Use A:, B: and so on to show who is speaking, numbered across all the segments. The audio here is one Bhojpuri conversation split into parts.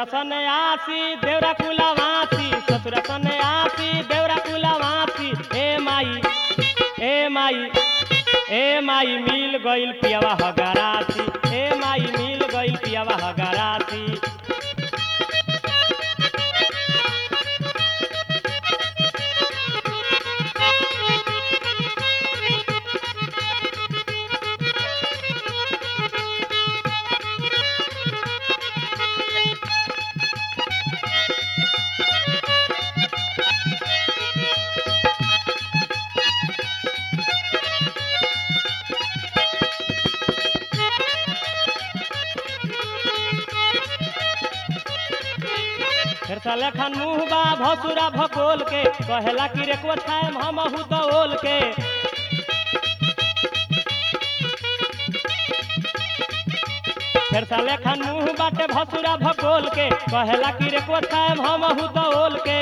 A: सन्यासी देवरा कुलवासी ससुर सन्यासी देवरा कुलवासी ए माई मिल गइल पियावा हगारासी ए माई मिल गइल पियावा हगारासी। फिर साले खान मुँह बा भसुरा भकोल के कहेला कि रे को छाएम हमहु दौल के। फिर साले खान मुँह बाटे भसुरा भकोल के कहेला कि रे को छाएम हमहु दौल के।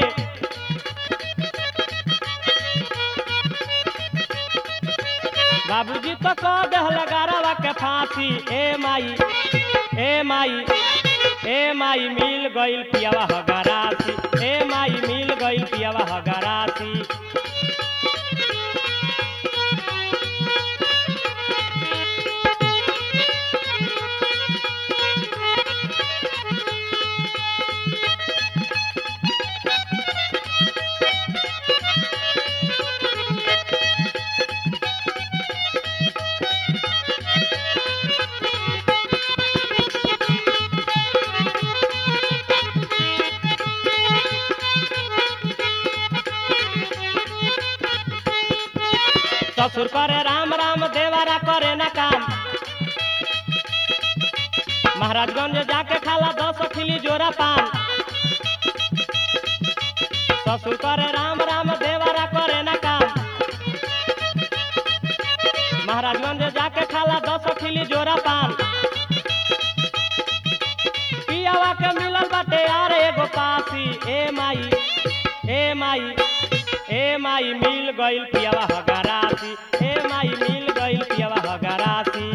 A: बाबूजी तो कह देहल गारवा के फांसी ए माई मिल गइल पियावा हगारासी ए माई मिल गइल पियावा हगारासी। ससुर करे राम राम देवारा करे न काम महाराजगंज जाके खाला 10 खिली जोरा पान। ससुर करे राम राम देवारा करे न काम महाराजगंज जाके खाला 10 खिली जोरा पान। पियावा के मिलल बाटे यार एगो पासी ए माई मिल गइल पियावा हगारासी ए माई मिल गइल पियावा हगारासी।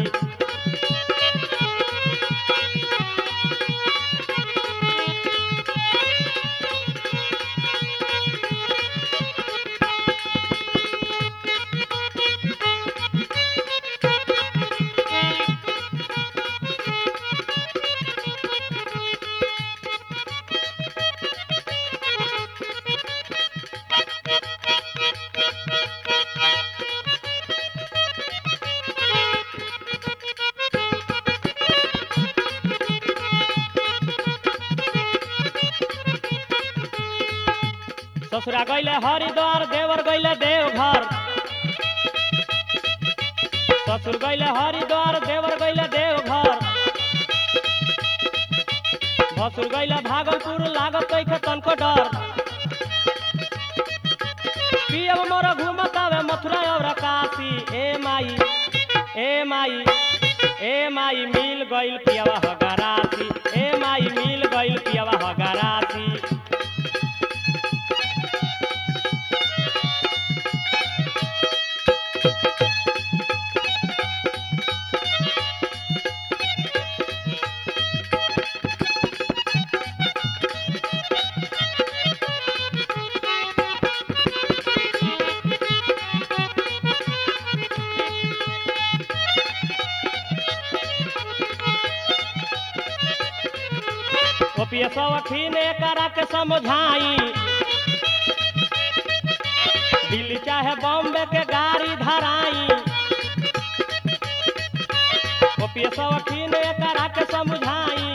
A: ससुरा गइले हरिद्वार देवर गइले देवघर। ससुर गइले हरिद्वार देवर गइले देवघर। भसुर गइले भागलपुर लागत कैखे तनको डर। पियब मोर घूमतावे मथुरा और काशी ए माई मिल गइल पियावा हगारासी ए माई मिल गइल पियावा हगारासी। ओपियसवखीन एकरा के समझाई दिल्ली चाहे बॉम्बे के गाड़ी धराई। ओपियसवखीन एकरा के समझाई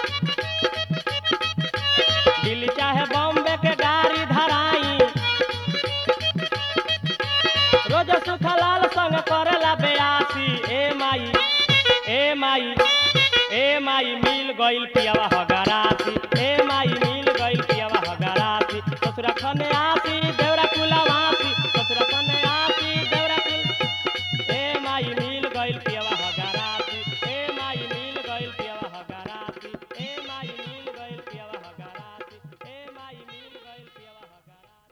A: दिल्ली चाहे बॉम्बे के गाड़ी धराई। रोज सुखलाल संग करेला बेयासी